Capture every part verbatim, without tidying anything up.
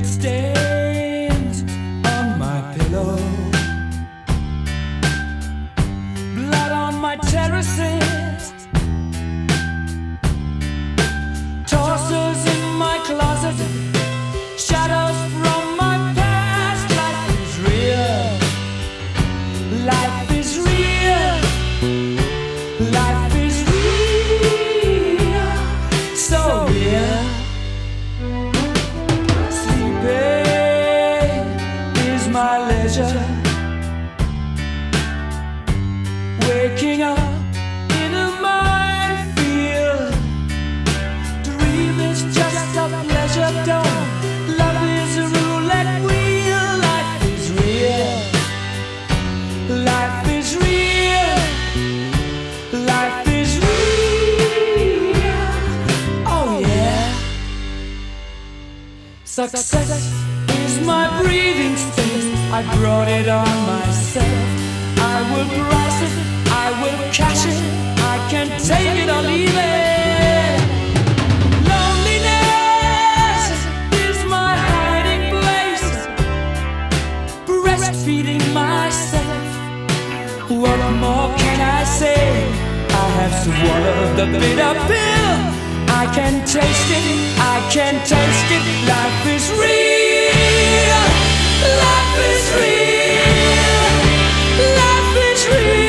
milk stains on my pillow, blood on my terraces, torsos in my closet, shadows from my past. Life is real, life is real, life is real, so real. Sleeping is my leisure, waking up in a minefield. Dream is just a pleasure dome, love is a roulette wheel. Life is real, life is real, life is real, oh yeah. Success is my breathing space, I brought it on myself. I will price it, I will cash it, I can take it or leave it. Loneliness is my hiding place, breastfeeding myself. What more can I say? I have swallowed the bitter pill. I can taste it, I can taste it. Life is real, life is real, life is real.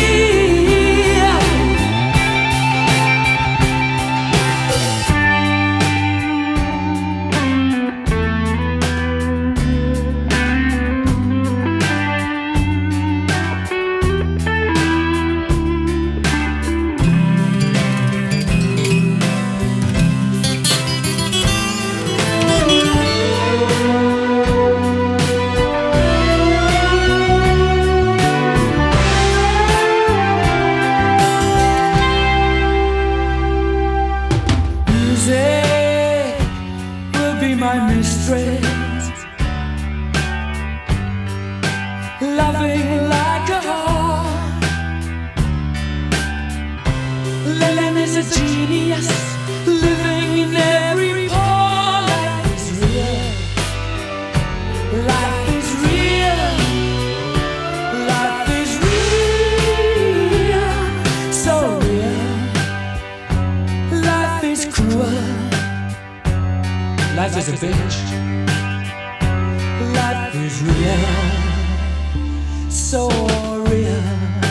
Music will be my mistress, loving like a heart. Lennon is a genius, living in every pore. Life is real, life is real, life is real, so real. Life is cruel, life is a bitch. Life is real, so real.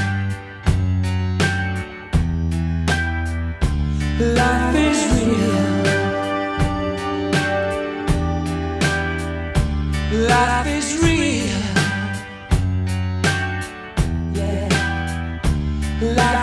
Life is real, life is real, yeah. Life